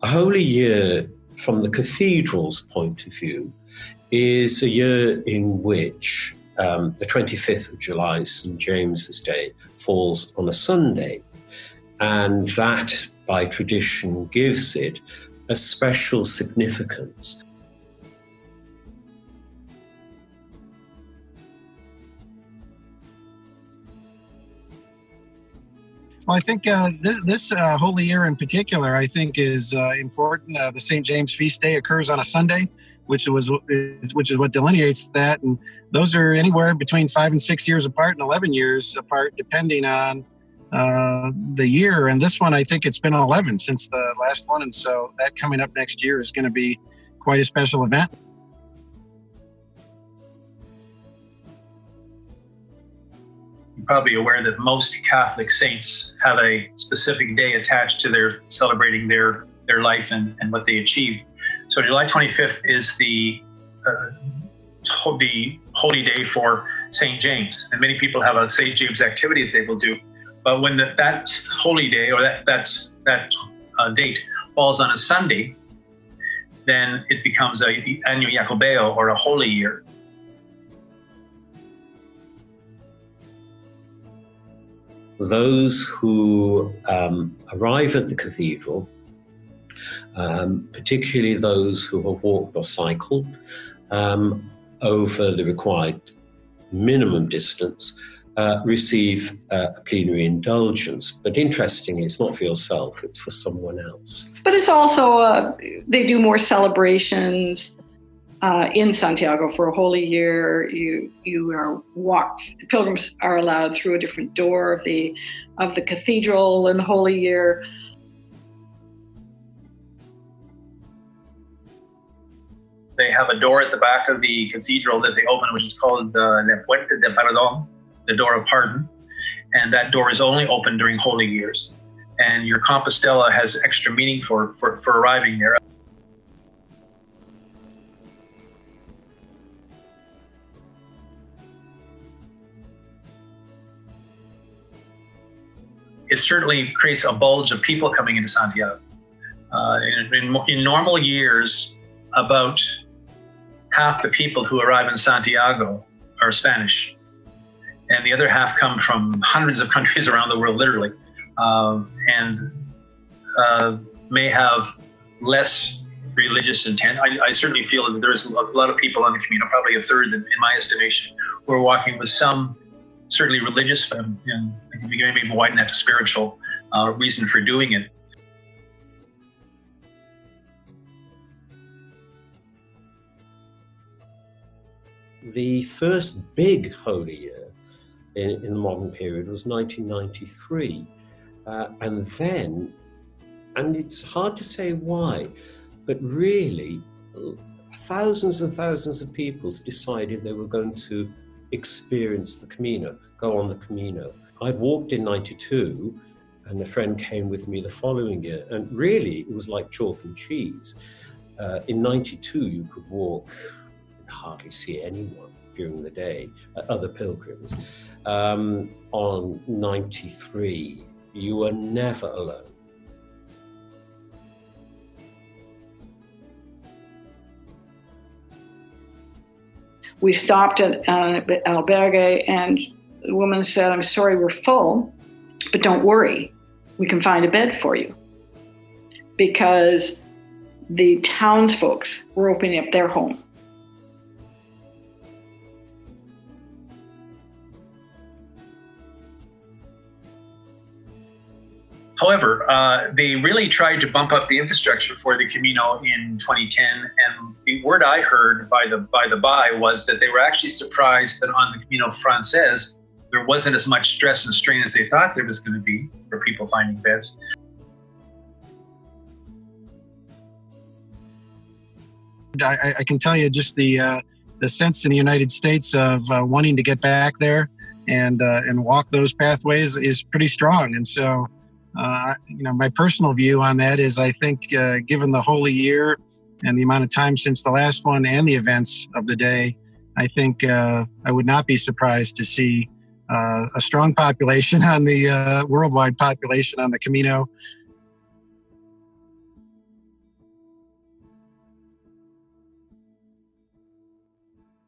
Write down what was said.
Holy Year, from the cathedral's point of view, is a year in which the 25th of July, St. James's Day, falls on a Sunday. And that, by tradition, gives it a special significance. Well, I think this Holy Year in particular, I think, is important. The St. James Feast Day occurs on a Sunday, which is what delineates that. And those are anywhere between 5 and 6 years apart and 11 years apart, depending on the year. And this one, I think it's been 11 since the last one. And so that coming up next year is going to be quite a special event. You're probably aware that most Catholic saints have a specific day attached to their celebrating their life and what they achieved. So July 25th is the holy day for St. James. And many people have a St. James activity that they will do. But when that holy day or that date falls on a Sunday, then it becomes an Año Jacobeo, or a holy year. Those who arrive at the cathedral, particularly those who have walked or cycled over the required minimum distance, receive a plenary indulgence. But interestingly, it's not for yourself, it's for someone else. But it's also, they do more celebrations in Santiago for a Holy Year. You are walked, pilgrims are allowed through a different door of the cathedral in the Holy Year. They have a door at the back of the cathedral that they open, which is called La Puerta de Perdón, the door of pardon. And that door is only open during Holy Years. And your Compostela has extra meaning for arriving there. It certainly creates a bulge of people coming into Santiago. In normal years, about half the people who arrive in Santiago are Spanish, and the other half come from hundreds of countries around the world, literally, and may have less religious intent. I certainly feel that there's a lot of people on the Camino, probably a third in my estimation, who are walking with some certainly religious, and maybe widen that to spiritual reason for doing it. The first big Holy Year in the modern period was 1993. And then, and it's hard to say why, but really thousands and thousands of people decided they were going to experience the Camino, go on the Camino. I walked in 92 and a friend came with me the following year, and really it was like chalk and cheese. In 92 you could walk and hardly see anyone during the day, other pilgrims. On 93 you were never alone. We stopped at albergue, and the woman said, "I'm sorry, we're full, but don't worry, we can find a bed for you." Because the townsfolk were opening up their home. However, they really tried to bump up the infrastructure for the Camino in 2010, and the word I heard by the by was that they were actually surprised that on the Camino Frances there wasn't as much stress and strain as they thought there was going to be for people finding beds. I can tell you just the sense in the United States of wanting to get back there and walk those pathways is pretty strong, and so. My personal view on that is I think given the Holy Year and the amount of time since the last one and the events of the day, I think I would not be surprised to see a strong population on the worldwide population on the Camino